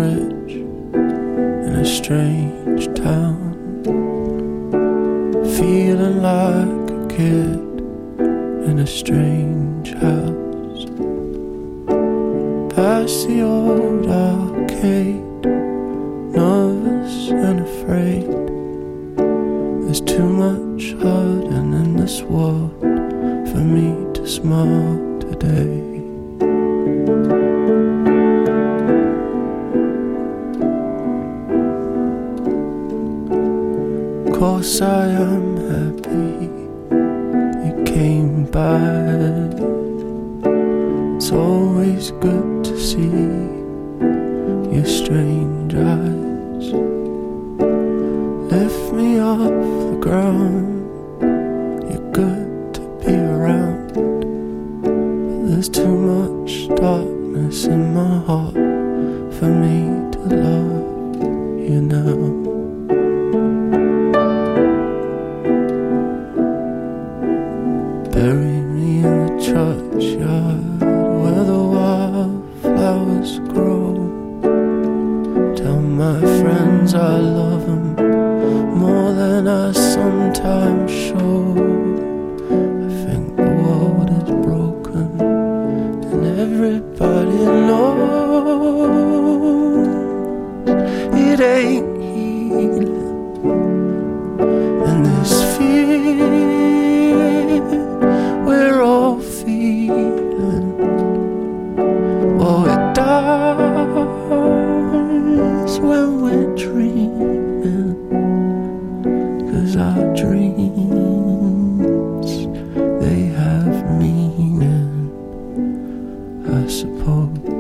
rich in a strange town, feeling like a kid in a strange house. Past the old arcade, nervous and afraid. There's too much hurting in this world for me to smile today. Of course I am happy you came back. It's always good to see your strange eyes. Lift me off the ground, you're good to be around. But there's too much darkness in my heart for me to love you now. Bury me in the churchyard where the wildflowers grow. Tell my friends I love them more than I sometimes show. I think the world is broken and everybody knows it ain't healing. And this fear we're all feeling, oh, it dies when we're dreaming. 'Cause our dreams, they have meaning, I suppose.